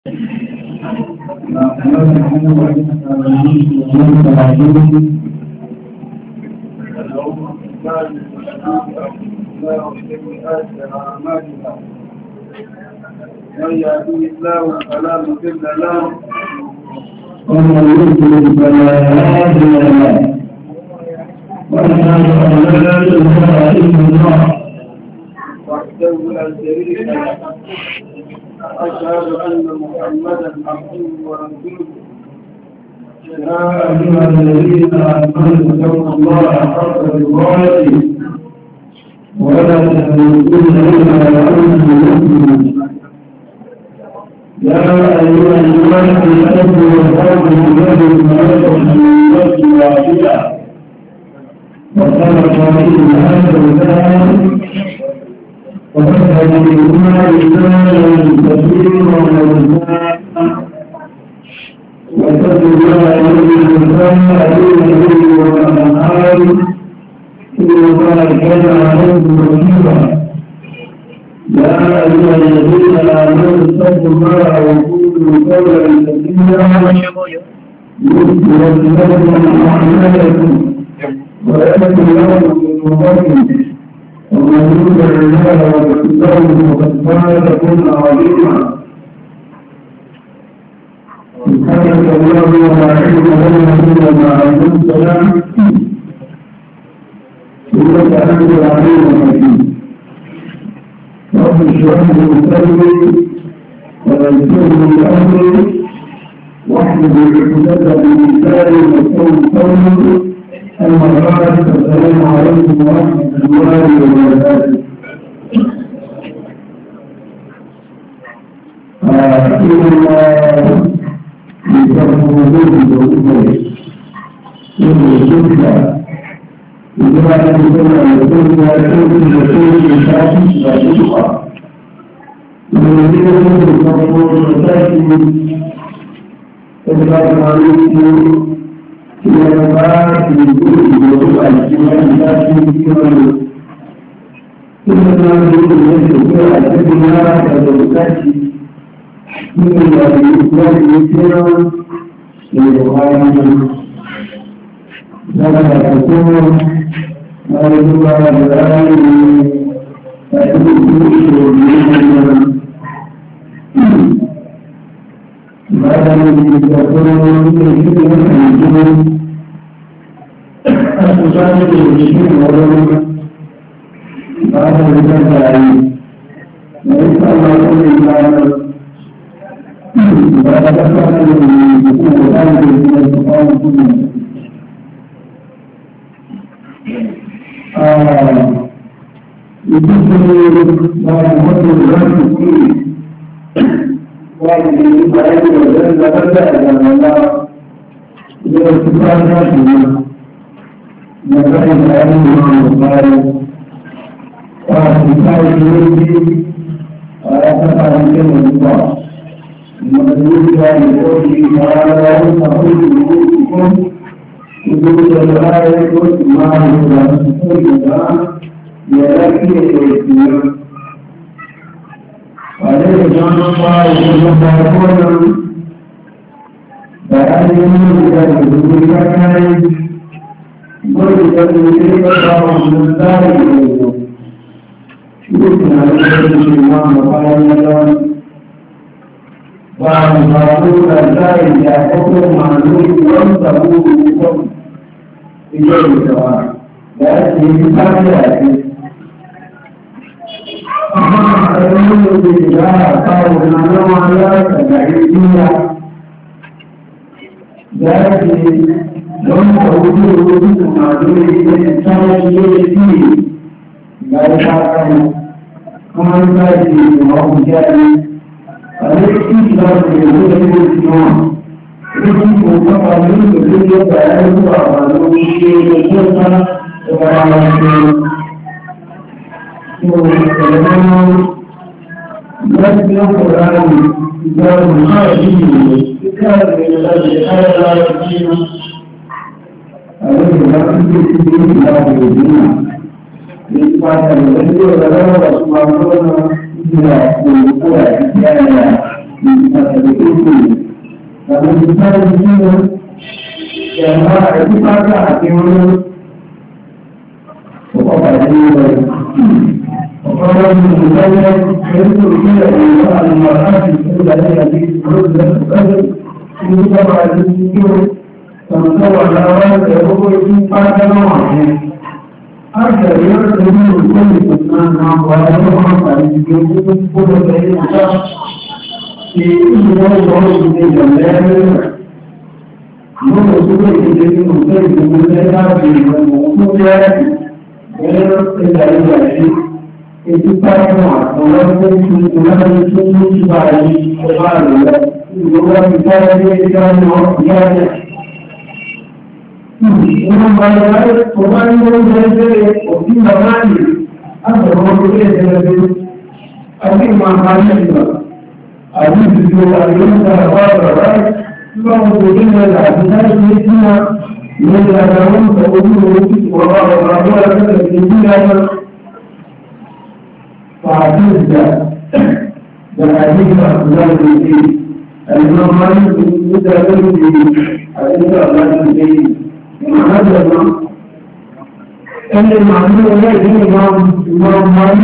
من يهديه الله فلا مضل له ومن يضلل فلا هادي له واشهد ان لا اله الا الله وحده لا شريك له أشهد أن محمدا عبده ورسوله يا ايها الذين امنوا اتقوا الله حق تقاته ولا تموتن الا وانتم مسلمون يا أيها الناس اتقوا ربكم الذي خلقكم من نفس واحدة وخلق منها زوجها وبث منهما رجالا كثيرا ونساء واتقوا الله الذي تساءلون به والأرحام إن الله كان عليكم رقيبا يا أيها الذين آمنوا اتقوا الله وقولوا قولا سديدا يغفر لكم أعمالكم ويغفر لكم ذنوبكم ومن يطع الله ورسوله فقد فاز فوزا عظيما سبحانك اللهم لا علم لنا إلا ما علمتنا إنك أنت العليم الحكيم رب اشرح لي صدري ويسر لي امري واحلل عقدة من لساني يفقهوا قولي اما بعد فالسلام عليكم ورحمة الله وبركاته. إن الله يكرم وجوده وجوده إذا كان يقول يقول الشافعي لا يقع ويريد أن يقول الشافعي إذا مريض في المرض يقول يقول الشافعي إذا مريض يقول الدنيا كالوكاشي إذا يقول لما تكون مرضى بالعالم بعد أن تكون أساسات المسلمين والعلماء بعد أن تكون وليس الله كل إنسان بعد أن تكون الآن من القرآن كله يذكر ما يمر الرجل فيه ويجب عليه وجل بدأ من الله إلى ارتفاع ذاته مكان العلم والمصائب وارتفاع الجنود ويرتفع الجنة الله المدلول لقوله تعالى تقول بوجودكم وجود الآية ما هو يلاقي الاهتمام عليه جان الله يقول بأن يمكن أن يكون ويجب الله من ذلك يمكن أن يكون الإمام وقال وعن ضرورة ذلك يحكم معلوم وانتبوه بكم إليه سواء لأنه بسابقه أما أعلمه بالله قالوا نعلم على تبعيدية لكن لم تعودوا وجود معلوم الإنسان فيه لا يتعلم كما يتعلم وهو جاهل الاستثمار في وجود الإسلام يجب فقط يجب أن يكون شيء يكون لكن القرآن إذا مخالفين كان من الذي قال لا يكون عليه لا يمكن لا يكون إثبات الذي ولا سبحانه إلى القوة الثانية Kalau kita di sini, jangan itu pada hati orang. Orang yang itu dia orang marah itu dari hati terus ini pada itu sama-sama orang itu pada orang. Ada yang itu nama orang itu boleh kita ini orang ini jalan Mungkin sudah jadi mungkin kita itu pada orang yang Kalau begini lah, kita ini semua ini adalah untuk orang yang tidak pasti dan ini juga menjadi normal itu terjadi ada juga mana ada ini manusia ini mau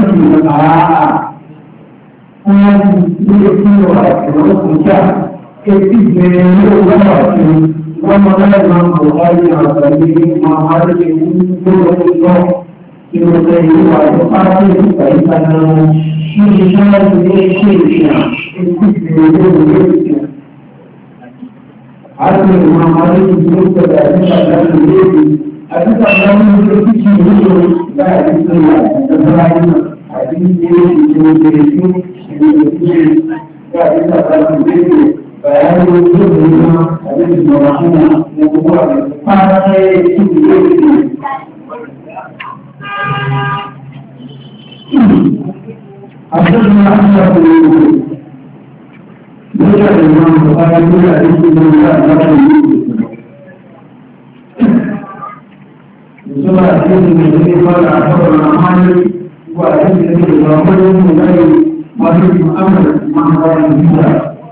ini semua Ketika orang mengenal Bukhari atau Muhammad itu kita ini pasti kita ini sangat ini ada Muhammad itu terjadi pada diri ada orang yang itu dari Islam ada ini Bayan itu lima, ada di bawahnya yang kuat. Partai itu begini. Ada mana itu? Dia memang bayan itu ada di bawah itu. Sebab ini menjadi pada orang buat ini orang mulai masuk amal juga.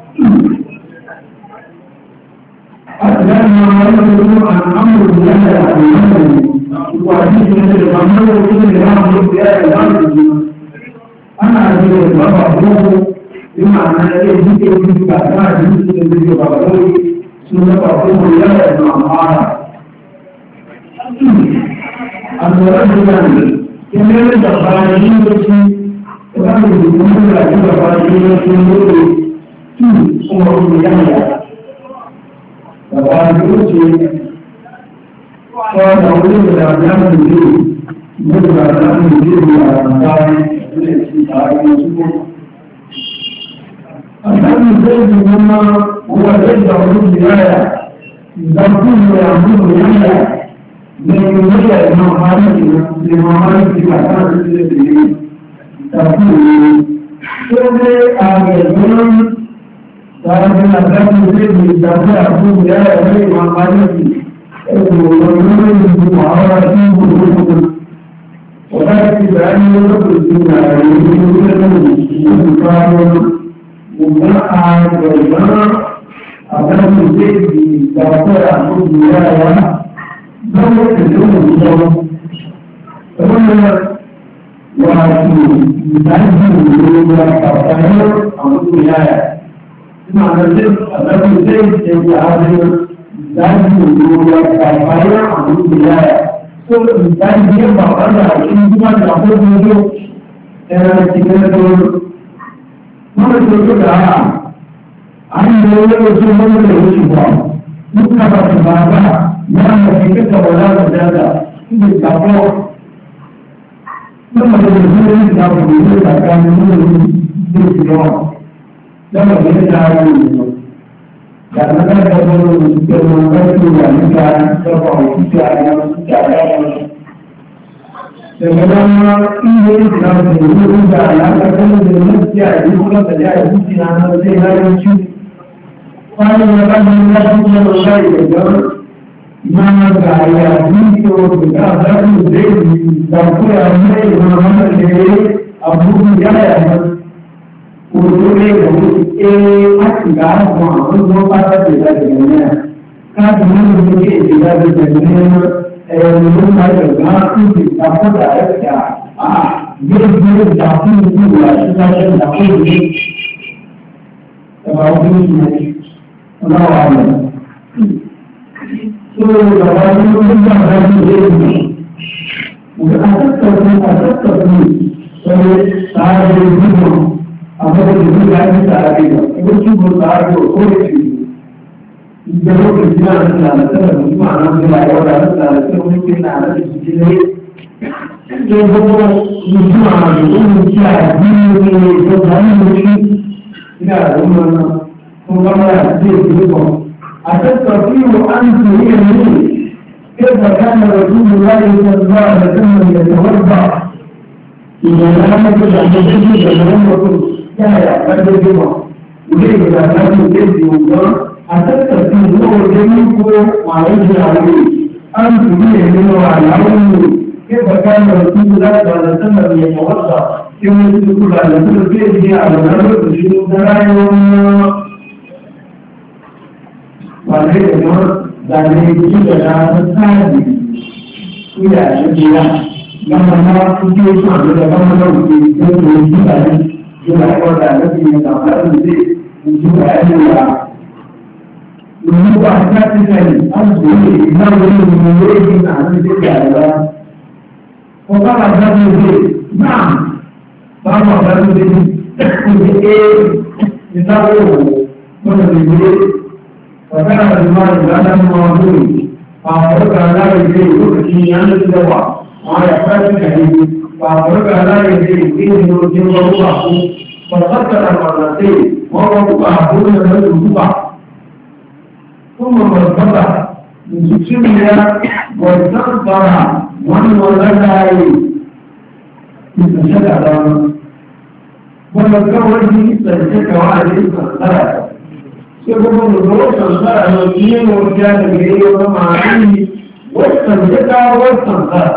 Dan mengenai amr biasa wajib menjadi amr itu dalam biasa anak itu bapak guru di mana dia juga ada di bapak guru sudah bapak guru yang marah antara dengan yang dapat ini orang itu lagi bapak guru umur biasa Bapak itu kalau boleh berjalan sendiri, berjalan sendiri dalam hari semua. Akan menjadi mana buat jauh biaya, dan pun yang berbiaya, mengenai memahami kita sendiri. Tapi agar Dalam agar menjadi dasar aku dia dari mamanya itu orang itu orang itu orang berani untuk berjuang itu kalau bukan bagaimana agar menjadi dasar aku dia ya kalau itu teman-teman wajib dan juga partner aku dia Maksudnya, ada yang ada dan juga kapalnya ambil dia. So, dan dia bawa ini cuma dapat dulu. Cara kita tu, mana tu dah. Anda boleh semua boleh cuba. Bukan apa apa. Mana kita kawalan berada. Ini kapal. Mana boleh dapat dulu akan dulu. Jangan kita cari karena kalau kita mengajar juga kalau kita sebenarnya ini dalam hidup kita kalau kita hidup saja itu tidak ada yang kalau kita mengajar mana gaya itu kita harus jadi dapat apa yang mana jadi abu dia òṣèré ìwé láti gbà àwọn àwọn tó bá tẹ̀lé ìdájọ́ náà káàdì nínú ilé ìdájọ́ náà ẹ̀rọ ló ń bá ìjọba ìdí ìtàkùn àẹ́sà gbé ìtàkùn ìlú àṣìṣàṣẹ́ ìtàkùn ìlú ẹ̀bà ọdún ìlú ọlọ́wà rẹ̀. tó ìjọba ní ó ń gbà láti ilé ìlú àtẹ́tọ̀tún ẹ̀rọ sáré ìdúgbò àwọn ìlú láti sáré lọ ẹgbẹ́ tí mo sáré ò lè fi ìjọba ìdí náà ti là lọ́sẹ̀rẹ̀ lójú àwọn ọmọdé àyọ̀dá lọ́sẹ̀ àlọ́sẹ̀ onípe náà láti fi lé gbogbo ìlú àwọn ìlú tí a bí ní ìjọba nínú sí ní àdúgbò náà fún bàbá àti ìlú kan àtẹ́tọ̀ tí ó á ń tò ní ẹ̀mí كيف كان رسول الله صلى الله عليه وسلم يتوضا اذا لم يكن عندك لم يكن كان يعتقد بما يريد ان يكون يوما اتذكر في النور جميل وعليه عليه ان تبين منه على عونه كيف كان رسول الله صلى الله عليه وسلم يتوضا يوم يقول على كل شيء على النار ويشيل دراهم وعليه dan itu adalah sekali tidak sedia yang mana tujuh itu dalam menurut itu dari juga ada di dalam itu ada ini bahasa sekali asli namun menurut kita itu adalah orang ada itu nah bahwa ada itu kita menurut وكان المال لا موجود فأمرك لا يجري كل أن تدوى ما يحتاج إليه فأمرك لا يجري فيه يوجد الله فقدر المرتين وهو أقول له الركوع ثم مرتبط من سكسمها واستغفر من ولدها يتشجع ولكن يستجد وعليه الثلاثة يقول الظروف الخير الدين والجاد الجري ومعانيه واستنجد واستنخر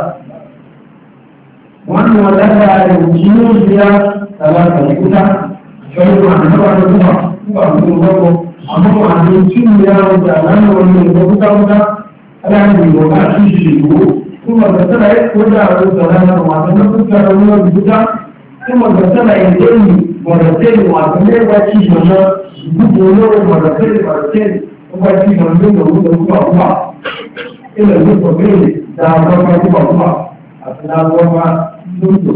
وأن ولدها يمكنون بها ثلاثة كتب شعور عن هوى الكبر وأقول الله أمر عن يمكن بها وتعلم ومن المكتب العلم وما تشركه ثم بسنا يكون له ثلاثة وعندما كان له الكتب ثم بسنا يديه ورسل وعندما وتشركه gbogbo olóró mọ̀lẹ́tẹ́lẹ̀ ọba tí ìmọ̀ ní ìlú ọgbà ilẹ̀ ló sọ bẹ́ẹ̀ dáadọ́gbà ọgbà àti dáadọ́gbà lóòtò.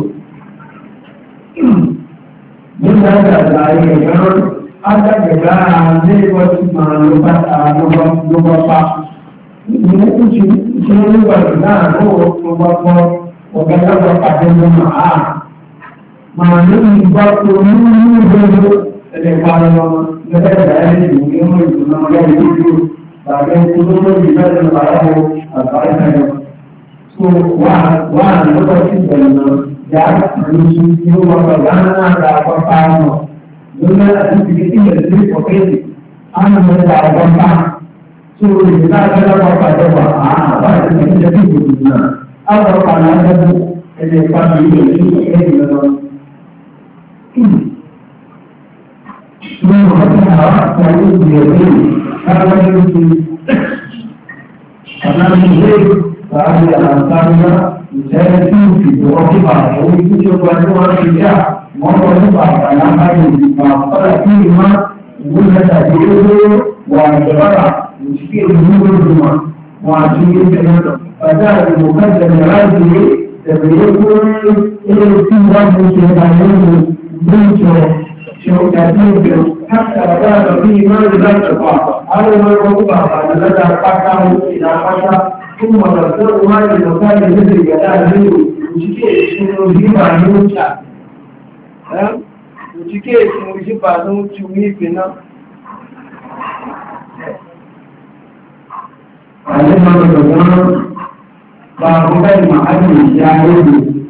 nígbà ìgbàgbà ẹ̀yẹ̀rọ adágbẹ̀gbà ní ìwọ́sí máa ló bá pa. ìgbìmọ̀ kú sí ṣe nígbà náà lọ́wọ́ tó bá gbọ́ ọ̀gá lábọ̀ pàdé lọ́nà àá. màá ní ìgbà tó ní ìgbà ẹ̀ẹ́dẹ̀gbàrún lọ́wọ́ lẹ́gbẹ̀rẹ̀ ẹ̀ẹ́dẹ̀ ìwọ̀n ìgbìmọ̀ ọ̀gá ìlú bàbá ìpolówó ìgbẹ́sẹ̀ pàdánù àbáyé so wà lọ́wọ́ sí ìbẹ̀rẹ̀ náà yà á lóṣù tí ó wọ́n pẹ̀lú àwọn àgbà àpapọ̀ àwọn lónà àti ìdíkẹ́ ìyẹn sí ìpọ̀kẹ́sì àwọn ọmọdé àpapọ̀ so ìdíkẹ́ àgbẹ̀lẹ̀ àpapọ̀ wà àbáyé ìdíkẹ́ ìgbìmọ̀ náà àwọn ọ̀pọ̀ àlàáfẹ́ ẹ̀dẹ̀ pàdé ìgbìmọ̀ من فتح تعليم اليمين هذا يمكن أمام البيت فعلي الأنصارنا يساعدون في توقفها ويكتب أنها الرجاء ويضع على حاجة فأخطأ فيهما ولا تأثيره وانتظر مشكلة منهما وعشرين سنة فذهب المقدم راجل تبيكون إلى السنة من شهدانه شوكاتين حتى بدأ فيه ما لا يقع على ما يقع على مدى فكه إلى فكه ثم ترسل ما لمكان مثل جلال منه وشكيه سنوجيب عن يوشع وشكيه سنوجيب عن يوشع علم الرجال فأقبل معه الشاهد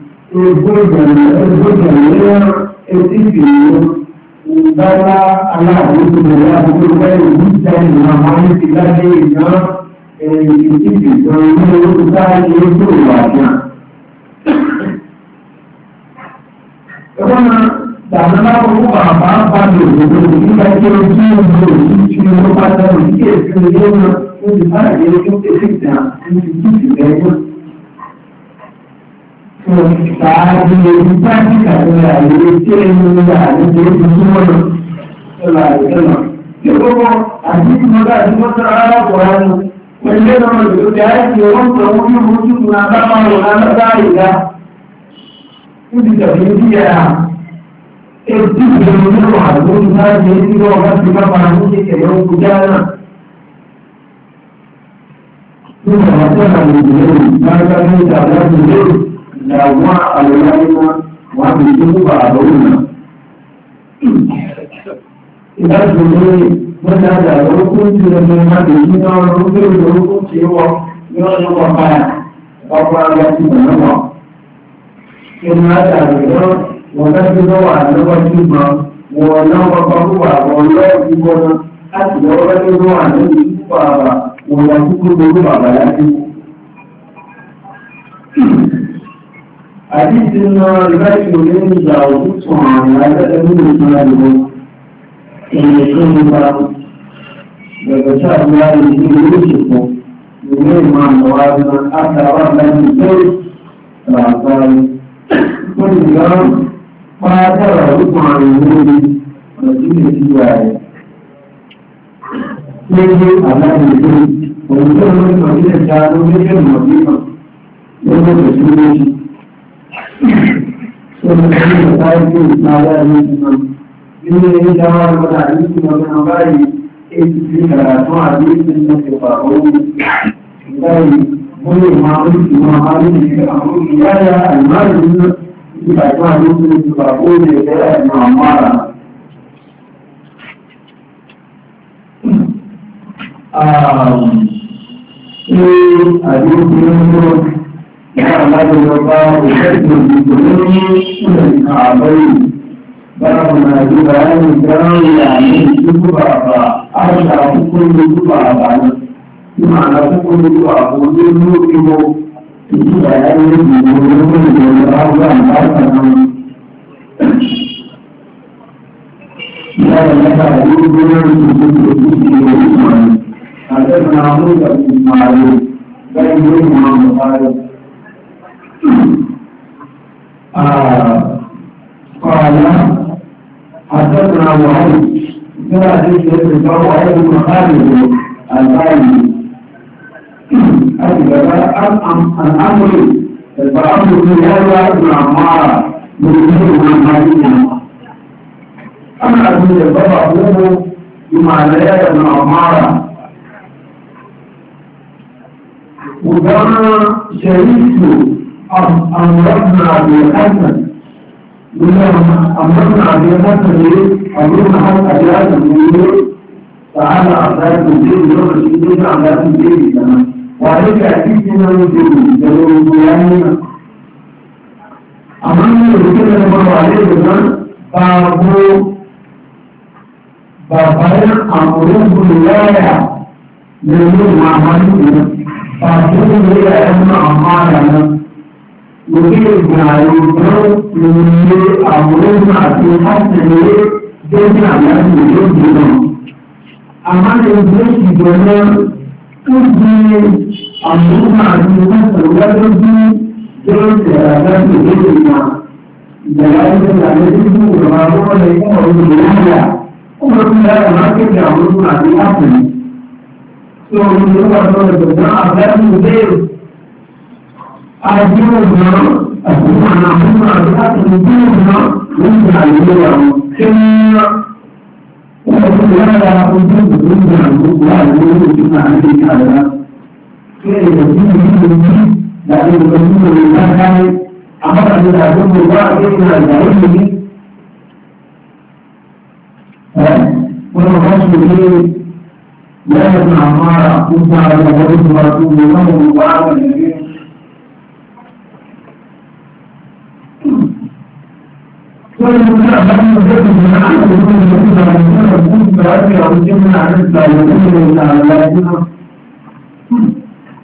الجزء Ìgbàlá aláàbòsí ìrọ̀lá àbúrò bẹ́ẹ̀ ìgbìsà ìrìnà àwọn ìpìláṣẹ́ ìrìnà ìdíjì ìjọ ilé olóòtú sáré ní ojú ìwà àjá. Ẹgbọ́n Karena apa-apa dulu, kita kira cuma pada mikir kerjanya itu sana dia itu tidak itu tidak. So saat dia dipakai kerja dia cuma dia semua selalu sama. Jadi asyik mula terhadap orang menjadi orang itu jadi orang promosi muncul nada malu nada dah. Itu jadi dia. एक चीज जरूर मालूम था जैसी को अगर सिर्फ पानी के केवल गुजारना तो हमारे लिए बात करने जाना चाहिए लावा अलवाइना वहाँ बिल्कुल बाहरों इधर जुड़े बना जाओ कुछ जगह में देखने और रुके लोगों को सेवा यह जो पाया पापा या किसी बना कितना चाहिए wọ́n dájú lọ́wọ́ àlọ́wọ́ ìgbìmọ̀ wọn lọ́wọ́ pàpùpà wọn lọ́wọ́ ìgbìmọ̀ láti lọ́wọ́ dájú lọ́wọ́ àlọ́wọ́ ìgbìmọ̀ àbà wọn lọ kúkú lórí bàbá láti. àdíjì lọ ìbáṣe òní ìgbà òtútù àrùn agbẹ́gbẹ́ nínú ìtura ìbò èyí tó ń bá gbẹ̀gbẹ̀ tí àwọn ará ìlú ilé ìṣèpọ̀ ìwé ìmọ̀ àwọn àgbà àtàwọn àgbàjì lórí àgbáyé. wọ́n ti gbà pada orúkọ àrùn lórí ọ̀sílẹ̀ sí ààrẹ. Léjé àláìlú òun tó lórí ọ̀sílẹ̀ ta ló léjé ìmọ̀bíkan lórí ọ̀sí méjì. Sọ́nà sí ọ̀tá ẹgbẹ́ ìsìnàlá ní ìsìnà. Ilé ìjáwá ọ̀pọ̀lá ní ìsìnà báyìí èsì sí kàràtún àbí ìsìnà ìpà orí. Báyìí, wọ́n lè máa ń ìsìnà àárín ìsìnà àwọn ìyáyà àìmáàrí nínú ìgbàgbọ́ àdúgbò ìjọba ó lè bẹ́rẹ̀ ẹ̀nà àmọ́ra. Ṣé àdúgbò ìjọba ìyá alájọba òṣèlú ìjọba ní ìrìn àbáyé báwọn nàìjíríà ẹni ìdáhùn ìlànà ìdúgbò bàbá àṣà àkókò ìdúgbò bàbá náà tí màá àkókò ìdúgbò àbò olóògbé ìwọ ìjọba ẹni ìdúgbò olóògbé ìjọba àwọn àǹfààní náà. Ìyá ìyá àdúgbò ìjọba ìjọba àtẹ̀sán àwọn ìjọba ìmàlú bẹ́ẹ̀ ni ó máa ń parí. قال حدثنا وهيب كما حديث ابن وهيب بن خالد الباني أجل الأمر الأمر بن هذا بن عمار من بن خالد أما أبن البابا أبوه بما لا بن عمار وكان شريك أمرنا بالحسن أمرنا بالحسن أمرنا حتى أجلات الدين تعالى أعداد الدين يوم الشديد أعداد الدين كمان وعليك أكيدنا الدين جلو الديانين أمرنا بكل نمر عليه بذن بابايا أمرنا بالله من معمالنا فأقول لي أنا أمانا ممكن يعلمون من أمرنا في حسن جميع الناس يجوزون أما الإنسان يقولون تجي أمرنا في حسن وتجي جميع الناس يجوزون دلائل الذين يقولون لكم أولئك أمرنا ما كان أمرنا في حسن So, we know what the job that we do. I do know, as we have to do now, we can do it. لا يكن عمارة كنت على مجلس رسول الله وعلى النبي كل من أحد يجب من أحد يكون يجب أن يكون كنت برأسي أو يجب أن أحد يكون على الله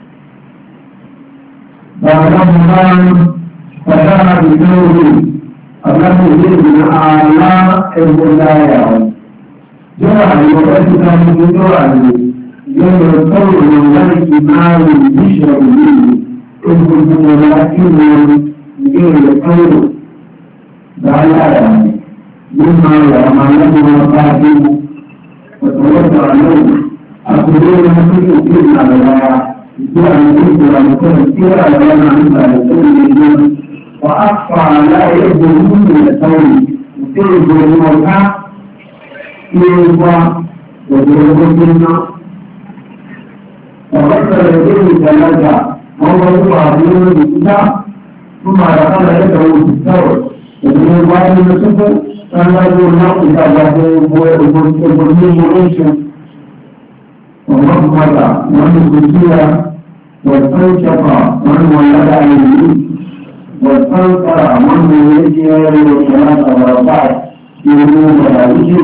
بعد رمضان فكان بجوره aláàbò ilé ìgbìmọ̀ ààlá ẹgbẹ́ láyà ọ̀. Jọ́ra àwọn ọ̀rẹ́ ta ní ọjọ́ àlè yọ̀rọ̀ tọ́rọ̀ wọn láti máa rí ìṣọ̀ ìlú egbògbò wọn láti wọn ìgbé rẹ̀ tọ́rọ̀ láyà ní máa rà máa lọ́wọ́ wọn bá dé ọ̀tọ̀lọ́tọ̀ àlọ́ àkùrẹ́ wọn tó kò kí ìlànà ìgbé àwọn ìgbìmọ̀ àwọn tí àwọn náà ń gbà tó lè gbé وأخفى على يده من الثوري وتلك الموقع يوضع ويوضعنا وغسل يديه ثلاثة وهو يضع بيوم الكتاب ثم دخل يده في الثور ومن الواحد يسفر كان يقول الله إذا ويقول عيشه ومضمض ومن واستنشق ومن ولد عليه واستنكر من يجير وشمات ورفعت يقول ملائكه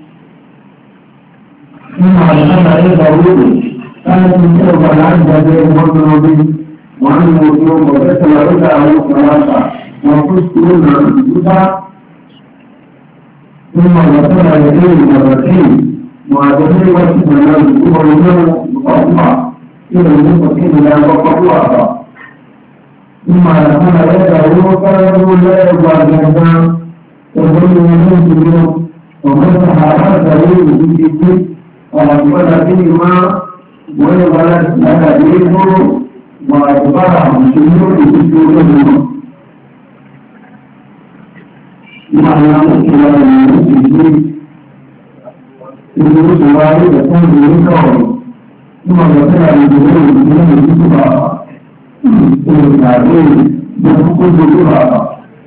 ثم دخل إلى وجوده كانت من سوف العبد بين مطلوب وعن مطلوب وكسر ركعه ورفع وقلت لنا الجزع ثم غسل يديه مرتين وعدني وسط الناس ومنه مقطع إلى المستقيم لا وقطعها ثم دخل يده وقالوا لا يبقى جنبا وظل منه ومسح راسه بالجد وأقبل فيهما ويبلغ لك بيته وأدبره شيوخ بسجودهما معنى إلى المسجد الجلوس واحد يكون بالكون ثم غسل الجلوس من الجسد التعبير بحقوق الجرعة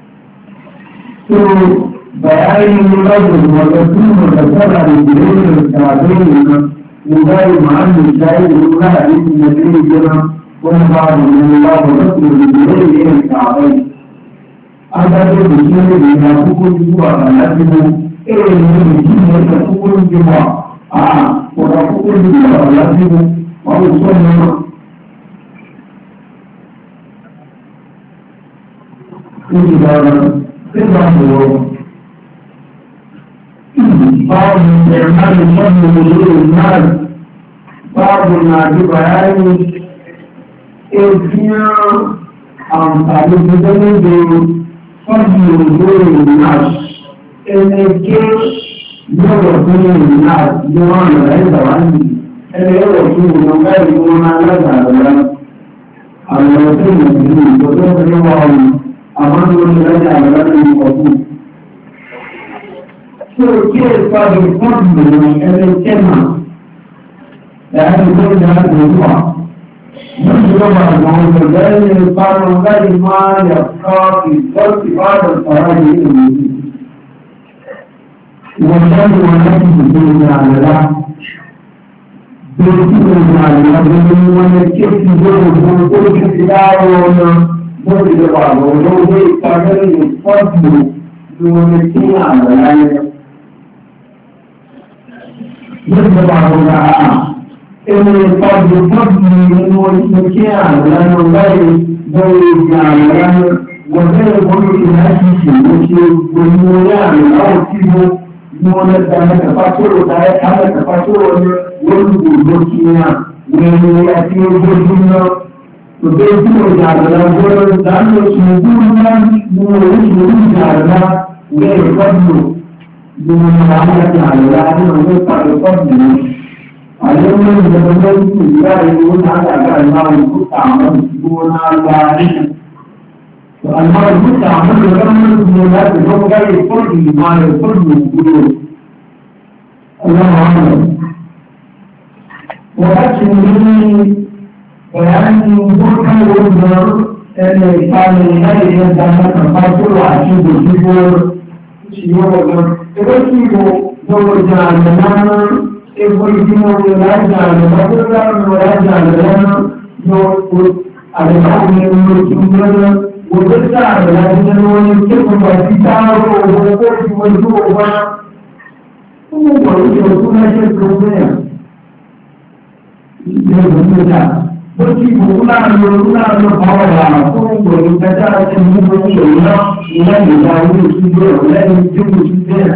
بيان الرجل وتسليم الرسالة لجرير التعبير مباين عن الشاهد لها باسم النبي الجنة ونبعض من الله ورسل لجرير التعبير أدب بشير بها حقوق الجرعة لكنه إيه من الجنة حقوق الجرعة وحقوق الجرعة لكنه وأصلا بعض الإعمال فضل وجود المال بعضنا ببيان إذن أمثال بدنه فضل وجود الناس إن الكيس يوصل الناس يوان ليس عني إن يوصل من غير ما نزل له الوصول به وصول يوم أمام الذي أمام الوصول كيف الفضل من الكلمة لأن كل هذا الموضوع يجب أن ذلك القانون غير ما يبقى في صرف بعض الفرائض الوجود والشر والنفس بالدنيا على الله بالدنيا على الله ويكفي ذنوب وكل اختلاف ومرد بعض ولو يقدر الفضل دون الدنيا على الله يجب على إن الفضل من المكان لأنه غير دوري الجامعة وغير دوري الهاشمي والمولان أو كيبو مولد أنا تفاصيل وتعالى هذا تفاصيل والبوكينا ويأتي الجنة وبيتنا الجامعة وغير دانو سنقولنا مولد الجامعة غير فضل من المعاملة على العالم ويقع الفضل اليوم الجمهوري لا يقول هذا المال المستعمل دون الوارث والمال المستعمل يرمز من هذا هو غير الفرد ما الفرد يقول الله أعلم ولكن من بيان بركة والنار أن كان غير يدعم تفاصيل وعشيد الجبور شيوخ تبكيه دور جعلنا الإنسان لا يجعل مطلقا ولا يجعل لنا يقول الإنسان يمكننا ويجعل لنا ويمكننا ويجعل ويجعل bó ti wò ó láàrin ọ̀rọ̀ àwọn fún ìgbòho kẹta àti ìgbòho ìṣòro náà lẹ́yìn ìgbà owó ìṣúgbó lẹ́yìn tí ó ti bẹ̀rẹ̀.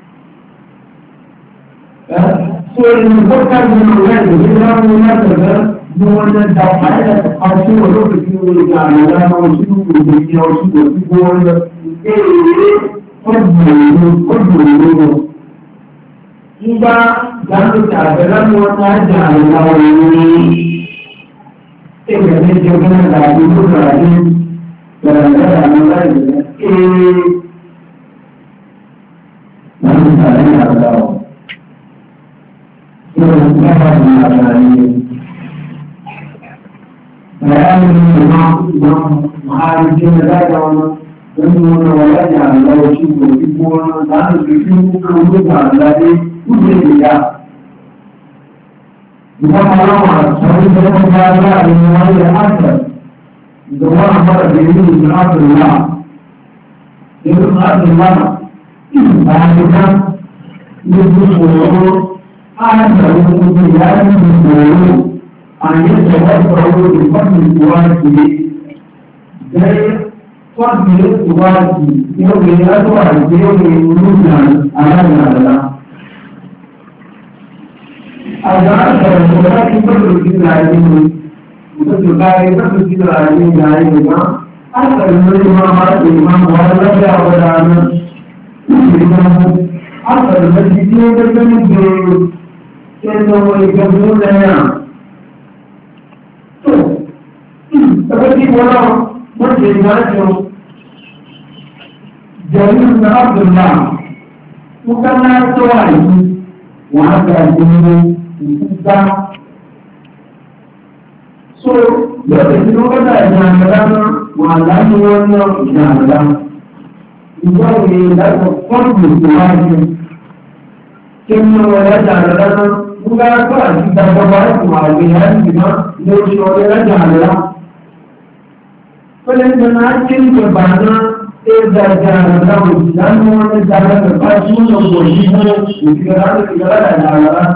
So ìgbòho káàdì ìròyìn ìgbòho náà wọ́n látọ̀rọ̀ ní wọ́n lè da àyẹ̀lẹ̀ àti olóògbé tí wọ́n lè gbà àwọn ọmọ òṣìṣẹ́ ìgbòho ní ọ̀ṣùgbò tí wọ́n lọ kéèrè ọdún nígbà gbàgbé àbẹ̀rẹ̀ ni wọ́n máa jà àwọn ọmọ ìwé ní ìjọba náà àti ìlúkà àti ìgbàlódé àwọn aláìsàn láti ìsàlẹ̀ àgbà ọ̀ tí wọ́n ti bá wà ní àgbà yìí. Bàbá mi ní ìmọ̀ àárín tí wọ́n dájà wọn lórí wọn lọ láti àgbà oṣù kò tí wọ́n láti fi fún olóògbé àgbàdé kúrò ìyá. Ìjọba àwọn àṣàrí ìjọba bá láàrin wọn lè áṣà ìjọba àmọ́ra bèèrè ìlú àbúrúwà nínú àbúrúwà àyíká lójú òwúrọ̀ àṣà ìjọba ìyá nínú òwúrọ̀ àyè ìjọba ìjọba ìfọ́nì ìwádìí bẹ́ẹ̀ fọ́nì ìwádìí ní obìnrin látọ̀ àti obìnrin olóògbé aláìláàlá. Agora, eu vou aqui para o que traz o vai para o que traz o irmão. Agora, eu vou chamar o irmão agora para a hora agora, eu vou dizer que eu não vejo que eu não vou ganhar. Eu vou dizer vou dizer que Jalil bin Abdullah bukan Nasrani, wahada ini kita. So, dari itu kita jangan walau jangan. Itu kita perlu buat. Kena walau jangan. Bukan apa kita buat kemudian kita musuhnya jangan. Kalau jangan berbana jangan tahu jangan orang jangan berpacu untuk kita jangan.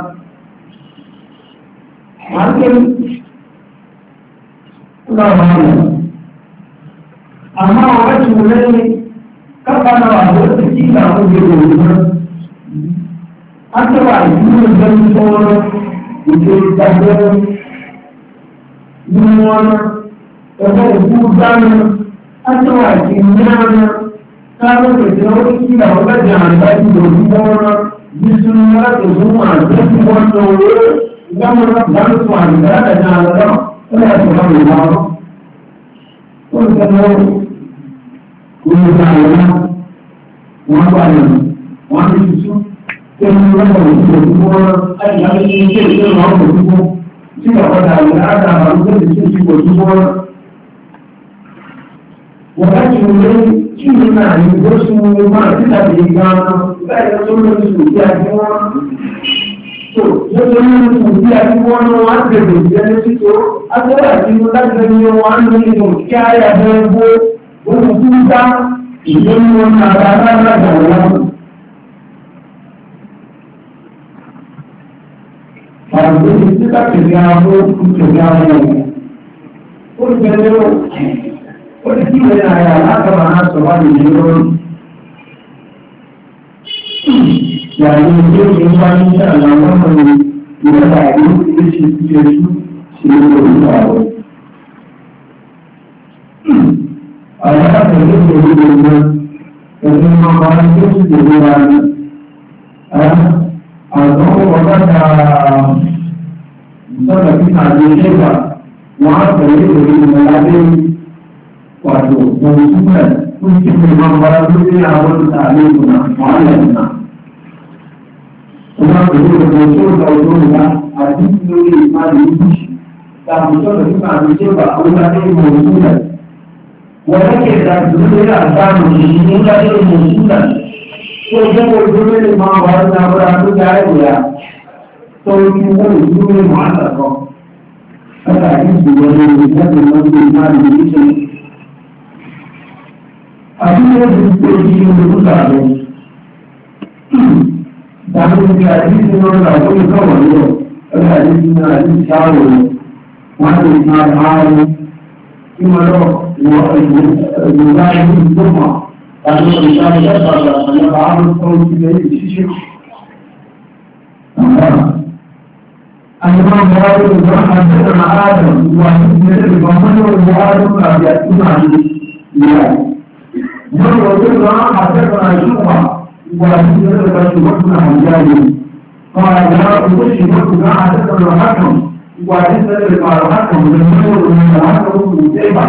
Makin amma orang mulai kapan awak kita berjumpa, atau itu berjumpa itu tahu, semua orang bukan atau ini kalau berjumpa kita orang jangan lagi berjumpa, semua itu semua berjumpa orang Jangan suami ada jangan ada, ada orang yang orang kenal, jangan orang itu, kemudian orang itu ada ini kita orang itu, jika ada orang itu semua, orang itu cina ini semua kita berikan, kita semua itu semua. So, jadi dia pun orang berbeza jadi itu, ada lagi orang yang orang ini kaya dan berbuka, ini orang ada dalam. Kalau kita kerja ini, orang kita ada mana soal ini. Jadi itu yang kita lakukan kita dari sisi seluruh. Ada sesuatu yang memang itu dibuat. Atau orang misalnya kita ada wah dari melalui waktu konsumen untuk membangun awal tali guna awalnya. Orang betul-betul tahu arti ini mari tak betul kita mencoba ulang mengulang. Walau kita dulu ada mengulang. So jika dulu mahu berapa jaya, so kita dulu mana kau? Ada ini juga kita mari ini. Akhirnya kita dulu tahu. Tapi hadis itu orang itu kawan itu, hadis ini hadis jauh. wọ́n ti máa ààrùn tí wọ́n lọ wọ́n ìgbòlá ìlú ìgbòmọ̀ tàbí ìṣàlẹ̀ ìjọba àjọba àrùn tó ń ti lẹ́yìn ṣíṣe. Àyẹ̀wò àwọn ọmọ ìgbà àjẹ́sọ̀rọ̀ àádọ́ wà ní ìgbésẹ̀ ìgbàmọ́lẹ̀ ọmọ àti àtúnmà ní ìyá. Wọ́n wọ́n tó lọ àjẹ́sọ̀rọ̀ àìṣùwà wà ní ìgbésẹ̀ ìgbàmọ́lẹ̀ àjẹ́sọ̀rọ̀ قال لا أبشر بكم عادة الرحكم وعدة الرحكم للنور من الرحكم متابع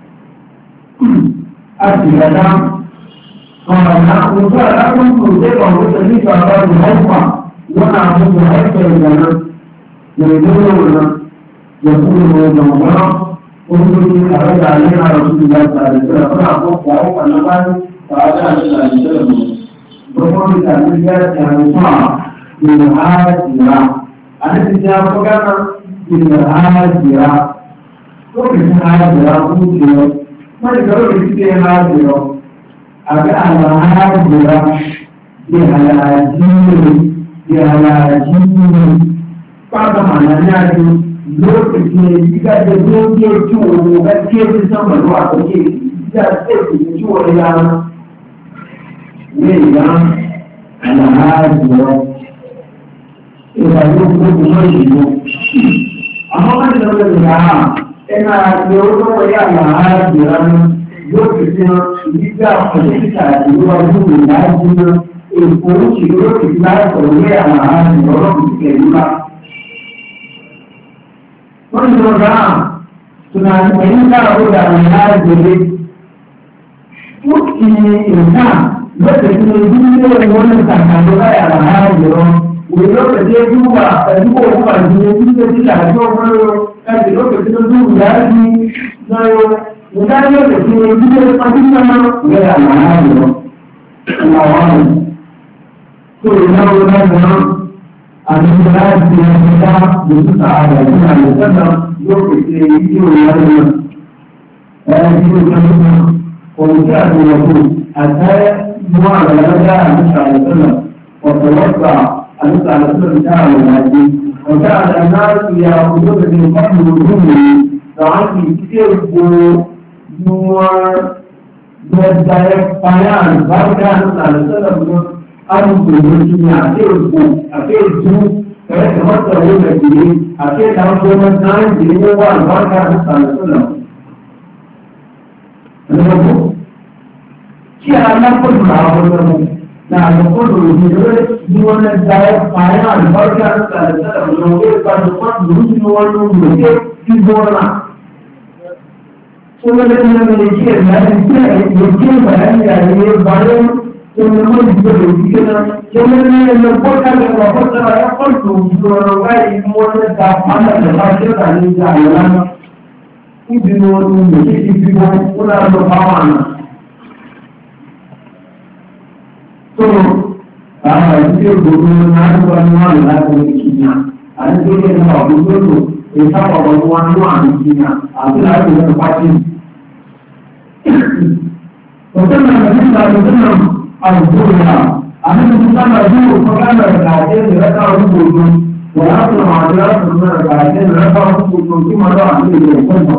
أسئلة قال لا أبشر لكم متابع وتجيب أباب الحكمة ونعبد حتى لنا يقولون يقولون الله ويقولون أرد علينا رسول الله صلى الله عليه وسلم فنعبد وعوق النبات فأجل صلى الله عليه وسلم وقال الأمريكا يعني صعب بالهاجرة أنا تجاب كذا بالهاجرة وكيف هاجرة ممكن ما يقولون كيف هاجرة أبى الهاجرة بهلاجين بعد ما نجاي lokacin da da doke ciwo ga ke sama ruwa ko ke da sai ciwo ya ne ya alhaji ìgbàlú gbogbo ìlú. Àwọn ọmọdé lọ́wọ́ ìyá ẹ̀nà àti orúkọ yà máa jìrà ní yóò fi fi hàn ìdíjà ọ̀dẹ́síkà àti ìwájú ìdájú náà èkó òṣèlú yóò fi láìpọ̀ ní àwọn àárín ọ̀rọ̀ ìkẹ̀lú bá. Wọ́n ti lọ dáa tùnà ẹ̀yìn dára ó dà ní àgbèrè. Ó ti ìrìnà lọ́sẹ̀ tí ó dúró ní wọ́n ní kàkàdé láyà àwọn àárín lokacin duba a duba kuma ne duk da shi da to ko kai lokacin da duba ya ji na yo da lokacin da duk da fadin nan ya ya na yo Allah wa to ina wannan nan an da ji da su sa'ada ina da sannan lokacin da yi ya yi ji da ko ya da ko a sai mu ala da Allah وتوسع أنت على سبيل الدعوة والهدي وجعل الناس يأخذون من فضل وجوده فعني كثير نور بداية بيان بركة أنت على سبيل أنت الدنيا أكيد جو كذا مثل هو الدين أكيد هم جو مثلا دين هو البركة أنت على سبيل أنا كي أنا كل ما Nah, betul di mana saya payah berkat saya menolak pada tempat dulu menolak di mana. Sebenarnya Malaysia Malaysia barang yang baru semua diperlukan. Sebenarnya yang berkat apa saya perlu orang ini dapat ada dari jalan. Ini menolak di mana orang berpawan. So, itu gubernur Nuan di China. Ada juga yang gubernur itu Nuan di China. Ada lagi yang tempat ini. Betul Al-Qur'an. Ada bukan lagi bukan berkaitan dengan Al-Qur'an. Walaupun ada berkaitan dengan Al-Qur'an di mana ada itu.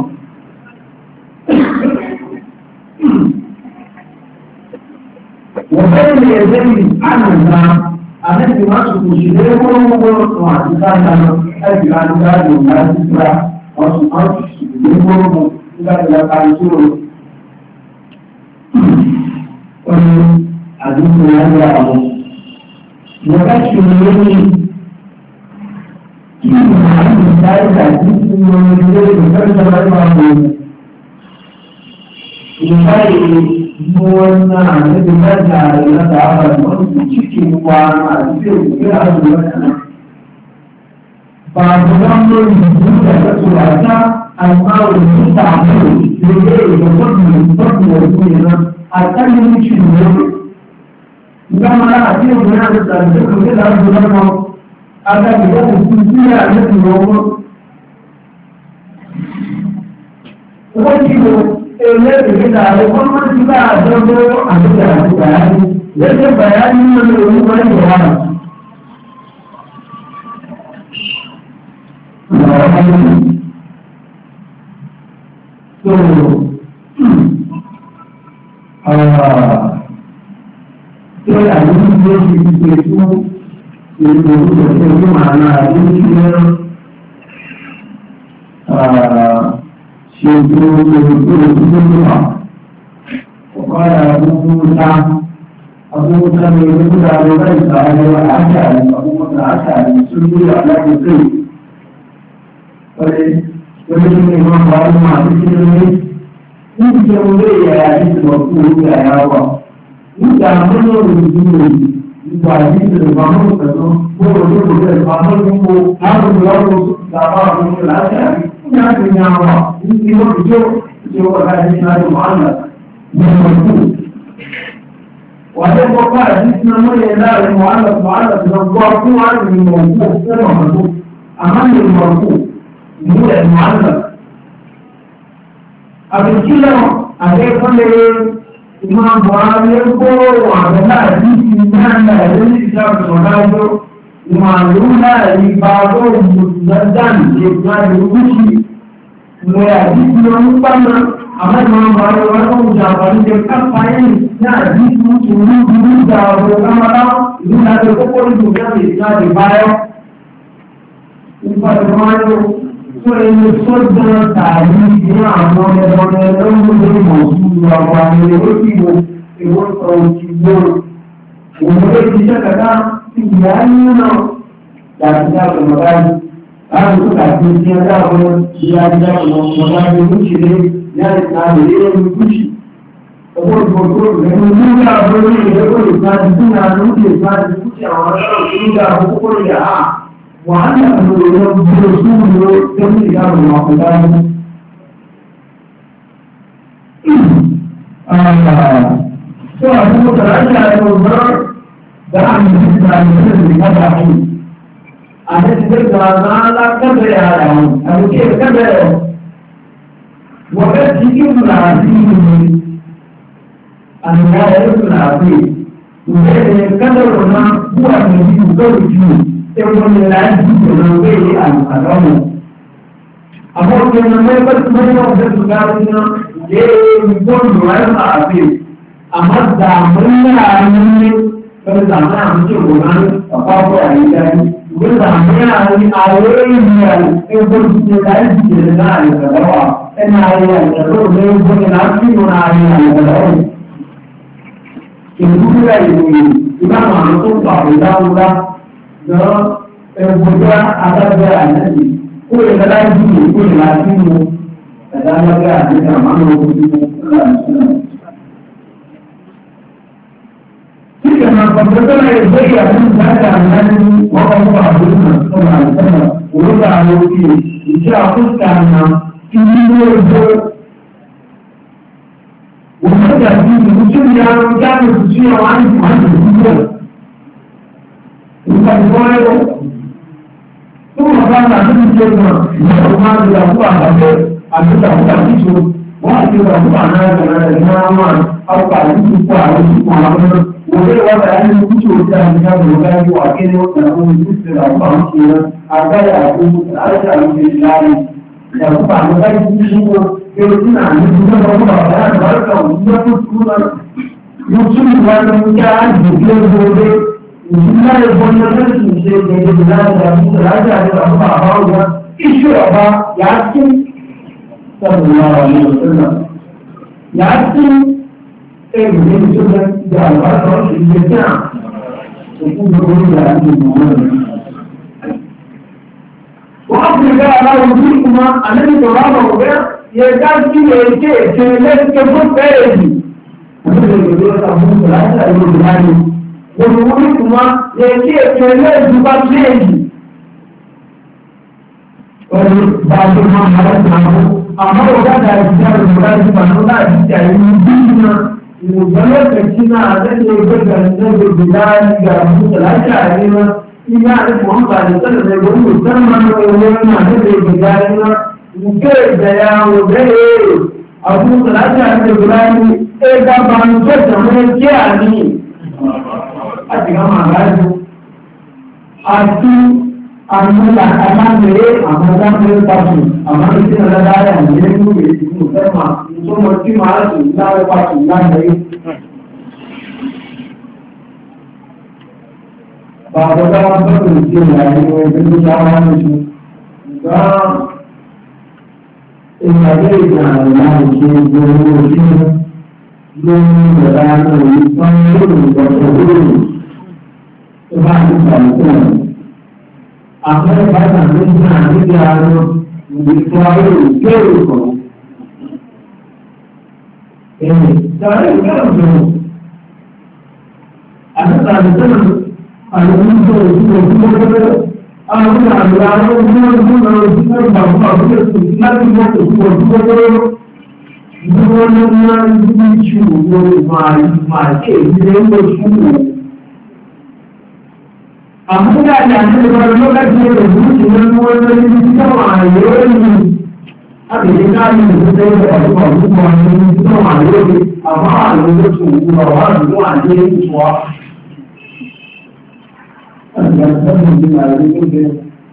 وبين يدي عنها التي مسك شبيه واعتقادا أجل عن ذلك الناس وصنعت شبيه إلى تعيشون وعدوك هذا أبو وكشف مني كيف عن ذلك عدوك من ذلك وكشف مني wannan da ya da ya da wani cikin kwana a cikin ya da wannan ba da wannan da ya tsaya amma wani ta ne da ya da wannan da a kan cikin ne kuma a cikin wannan da da wannan aka da su ya da wani Ele kita ada orang juga ada bayar, jadi bayar ini menurut orang orang. Sai a yi yanki ke su ne da suka ce yi ma'ana yanki ne shekaru da su da su zuwa kwaya abubuwa abubuwa ne da kuda da rai da arewa a shari abubuwa da a shari sun yi a lafi kai wani shi ne ma ba wani masu cikin ne in ke wuri ya yayi da wasu ya yawa nígbà tó ló lè di ìgbà yìí lè máa mú ìpẹ̀lú gbogbo gbogbo rẹ̀ máa mú gbogbo láti lọ́wọ́ ìjàmbá àwọn láti àrí ní àti ní àwọn ìdí wọ́n ti jó tí ó wọ́n láti ní àjò mọ́àlá ní ọdún. Wà á lẹ́kọ̀ọ́ bá àti tí wọ́n mọ́lẹ̀ láàrin mọ́àlá tí wọ́n gbọ́ fún wa ní ìmọ̀ọ́kù fún ọ̀mọ̀dó àmọ́ ní ìmọ̀ọ́kù ìmúlẹ̀ mọ́àlá. Àbẹ̀kí náà àdékọ́lẹ̀ Imam Buhari ya kowa da hadisi na da hadisi da Buhari Imam Buhari ba go mudan ke da rubuci mu ya hadisi na mutanna amma Imam Buhari wa ko da bari da kafayin na hadisi mu rubutu da kuma da ina da kokori da ya da bayo in ba da mai so in so da tari ya amma da don mu da mu àwọn ènìyàn tí mo ìwọ́n sọ òkú gbòòrò òun ló ti ṣẹ́kẹ̀dá ìyá nínú dàbíjà ọ̀nàbáyé láti tó kàtí sí ẹgbẹ́ àwọn ìyá ìjà ọ̀nàbáyé lóṣèlé ní àìsàn àlèyé ní gúúsì ọgbọ́n ìgbòho rẹ̀ ní nígbà lórí ìrẹ́kọ̀ọ́ ìgbàdì tí náà ló ti ìgbàdì gúúsì àwọn ọ̀rọ̀ nígbà àkókò rẹ̀ á wàhálà lórí ọgbọ́n ìgbòho tó ní ìyá ọ̀nàbáyé so abu da rasa da rubar da an yi da mutum da kada shi a da cikin da na la kada ya da mu a ke kada wanda cikin lafi an ya yi lafi ne kada wannan buwa ne ji ko ji sai wannan lafi da ne an adamu amma kenan mai ba mai da su ga ye gbọ́dọ̀ rẹ̀ máa fi àmọ́ dàmú náà ní pẹ̀lú dàmú náà ní ìwò náà ọ̀pá ọ̀pọ̀ àyíká ní ìwé dàmú náà ní ayé ìrìnà ẹgbẹ́ ìṣẹ́ láì jìnnà náà ìgbàlọ́wà ẹni ayé àìsàlọ́ ní ẹgbẹ́ náà sí ìwọ̀n ayé àìsàlọ́wà. Ìdúró rẹ̀ ìròyìn ìbámu àwọn tó ń pa ìdáwúdá lọ ẹgbẹ́ adájọ́ àìsàlẹ̀ kó ìdájọ́ ìdíje kó ìlàjì mú Kadang ada yang mahu dibuka. Jika nampak betul yang saya ada dengan orang orang sama orang lagi jika aku sekarang ini itu untuk jadi musim yang jadi musim yang mana bukan boleh. Tu orang nak menjadi orang yang bukan àtúntà fún àtúntò wọ́n àti ìwà fún àná ìrìnàjò ìmọ̀ràn wọn àwùkà àtúntò àwọn ìṣùkò àwọn òwe ìwọ́ta ẹni kúrò òjì àjíká lọ́gbà ẹni wà kí ni ó tẹ̀lé àwọn ìṣúṣe àwọn àwọn ìṣúra àgbáyà àti àríṣà àwọn ìṣúláàrí ìyàwó àwọn ọ̀gá ìṣúṣúwò èrò tí náà ní ìṣúná ọmọ ọ̀gá àgbáyà òṣìṣẹ́ tó túnmọ̀ yóò tún ìwà lọ́wọ́ kí á dìde lóde ìṣúná ìbọn ní ọjọ́ ìṣúṣe ìgbẹ̀gbẹ̀ láti àti àwọn bàbá ọ̀gá iṣu ọba yàá tún صلى الله عليه وسلم يعطي ابن سنة جعل في الجماع يكون يقول عن المؤمن وأصل جاء الله وجودكما الذي ترابه به يكاد فيه الشيء سنلت كفر فيه ومثل يقول أبو ثلاثة الوجهان وجودكما يكاد سنلت كفر فيه وبعض ما حدث amma wata da ya da mura da ba na da ya yi dinna mu zama da kina da ne ga da bilal ga mutum lafiya ne ma ina da Muhammad sallallahu alaihi wasallam musamman ne wannan da bilal ne mu ke da ya wuri abu lafiya da bilal ne da ba mu da mu ke ani a cikin magana a cikin Anggota akan beri amalan berpasu, amalan itu adalah yang menjadi utama. Untuk mesti malas sudah berpasu dari bahawa dalam berfungsi lain itu cara itu. Dan ini ada yang berfungsi belum berada di panggung berfungsi. Sebab akhirnya bahasa Indonesia ini harus dikuasai kerukunan. Ini cara kerukunan. Ada tradisi, ada unsur unsur. Ada bangsa Amuda yang berlokat di dalam dengan orang yang sama ini, ada sekali berbeda dengan orang yang sama ini. Apa yang itu orang yang ini semua. Ada yang mengenai itu.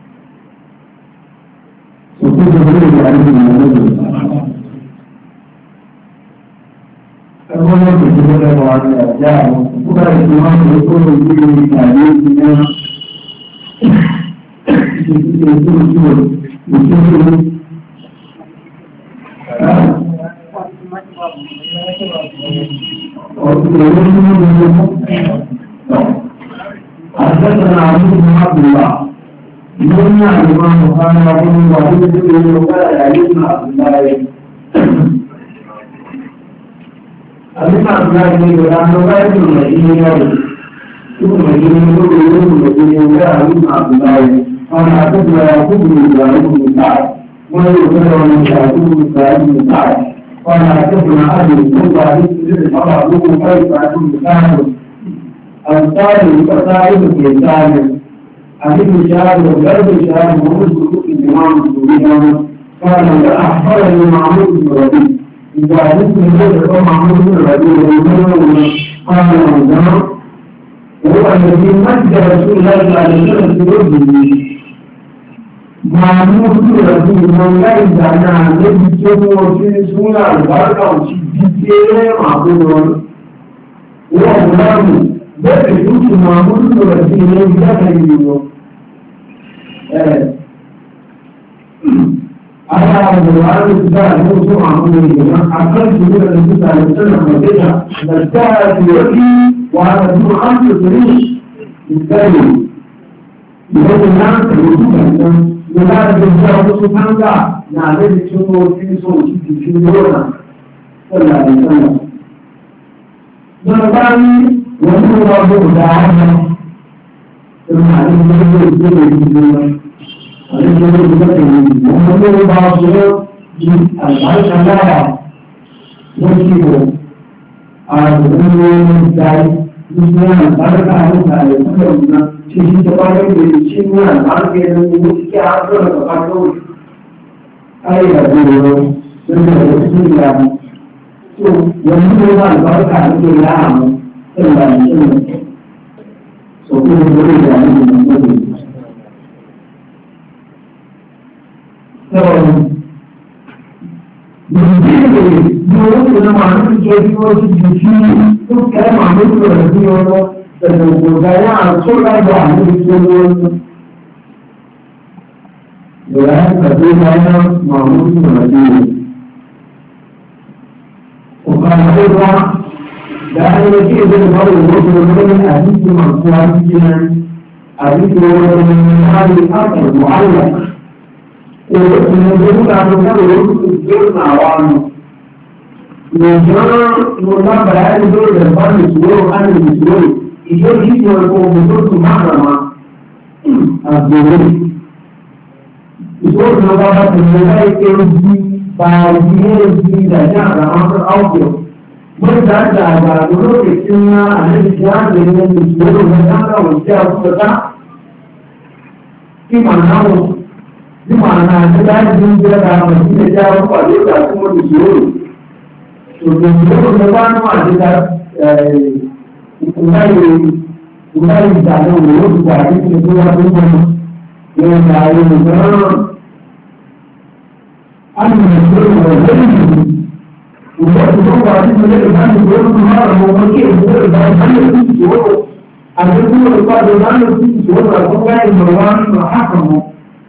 Suku berbeda dengan itu. Kalau kita berbuat jauh, bukan cuma itu ini. هو الذي مد رسول الله صلى الله عليه وسلم في وجهه معمول رسول الله جانا الذي جاء في سورة البركة وشديده معقول هو غلام ده يوسف معمول رسول الله جانا أنا القرآن الكتاب يوسف معمول أكثر سورة النبي صلى الله عليه وسلم مدة نجتهد في وجهه وهذا دون أمر سريع بالتالي يقول الناس يقولون لماذا تجاه سبحانه نعلم شنو في صوت في دورنا صلى الله عليه وسلم نرضي ونقول الله تعالى ثم عليه الصلاة ومن بعضهم البركة يجب أن Bismillah, baraka ada saya. Sisi sebagai bismillah, baraka yang mesti ada pada ayat dulu. Bismillah. So, yang kedua baraka itu dalam dalam. So, kita boleh jadi begini. So, dulu kita masih jadi orang तो क्या मामले में रहती हो तो गया आंसू का जो आने के लिए गया कभी गया मामले में रहती है उसका मतलब क्या जाने लगी इधर बहुत लोग बोलते हैं अभी तो मामला की है अभी तो हमारी बात है मुआवजा तो उन्होंने कहा कि लोग जो नावान Nona berada di depan di seluruh ada di seluruh. Itu itu yang betul semua Abdul. Itu nona berada di bagian di dalam ramah audio. Mereka ada dulu kecilnya ada di jalan dengan di seluruh negara usia kota. Di mana ada di dalam masjid jauh pada semua di seluruh. Untuk depan ada mulai jalan dulu dari kedua rumah يرجع يقول أنا مسؤول وزني وقت هو عايز يقول أنا مسؤول مرة هو كيف يقول ده أنا مسؤول أنا يقول القاضي أنا مسؤول هو جاي مروان وحكمه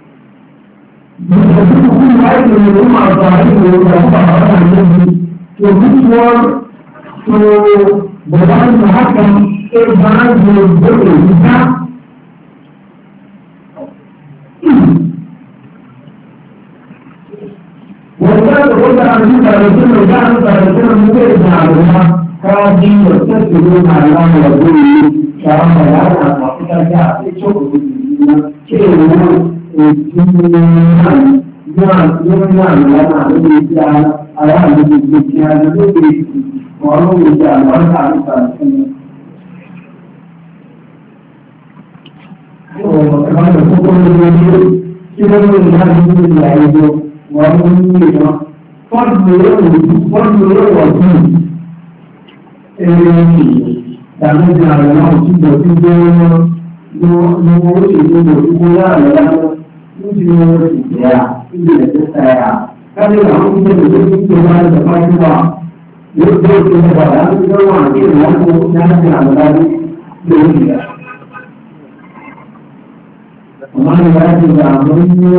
بس كل واحد من هم عارفين وهم عارفين وبيصور وبعد المحكم البنات بالدخل بتاع وكان يقول عن الرسول وكان الرسول ممكن يعملها كان يستثمرون على الله ورسوله كما يعلم وقتها جاء في شغل شيء Kami orang kita betul betul dapat juga. Betul kita dapat kita orang kita orang jangan jangan lagi dunia. Orang yang juga punya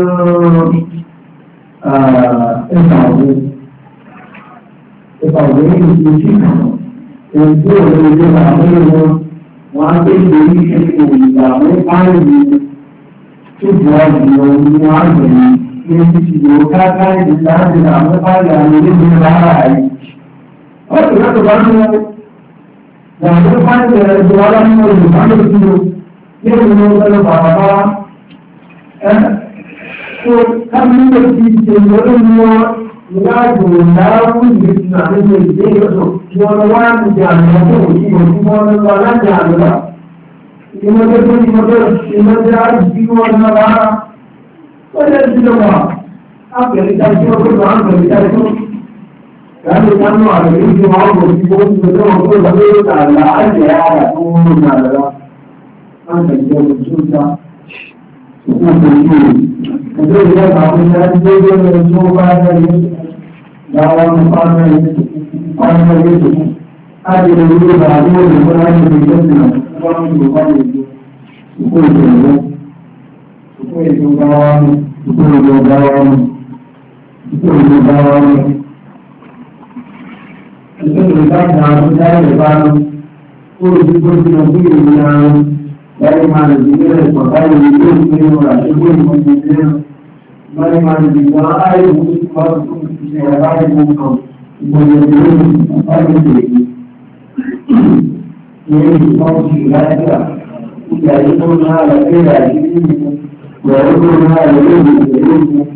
tahu ini sih. Itu kita ambil wajib diri kita mereka ini sebuah dunia ini. किसी योगा का जिला जिला में पाया मुझे मिल रहा है और इधर तो बात है जहाँ पर पाए दोबारा में वो दुकान होती है ये लोगों का बाबा तो कब नहीं होती है लोगों ने मुझे जितना में ये तो जो लोग जानते हैं वो वाला जानता इमोशन आज जीवन में Olha esse lugar. A realidade é uma realidade Kalau kamu ada ini mau betul ada anda jauh susah. Jadi dia tahu dia coba dari dalam apa itu. Ada dulu baru mulai berjalan orang bukan itu. Itu kita jangan depan kursi yang dari mana juga sebagai itu orang dari mana juga ada musik baru sebagai bukan ini mau juga jadi pun ada lagi ويقولون هذا يجب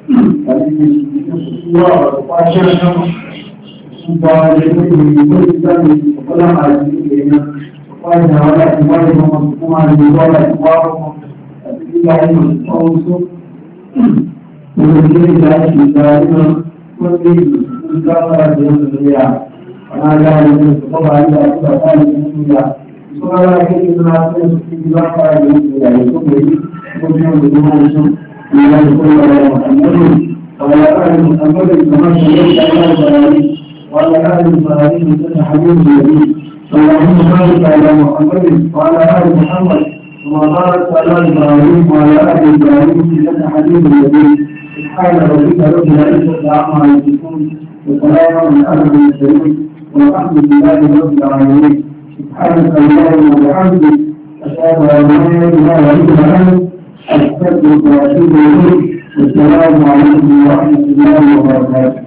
وعلى آل محمد حبيب النبي اللهم بارك على محمد وعلى آل محمد كما باركت على إبراهيم وعلى آل إبراهيم إنك حبيب النبي سبحان ربك رب العزة عما يصفون وسلام على المرسلين والحمد لله رب العالمين سبحانك اللهم وبحمدك أشهد أن لا إله إلا أنت أستغفرك وأتوب إليك والسلام عليكم ورحمة الله وبركاته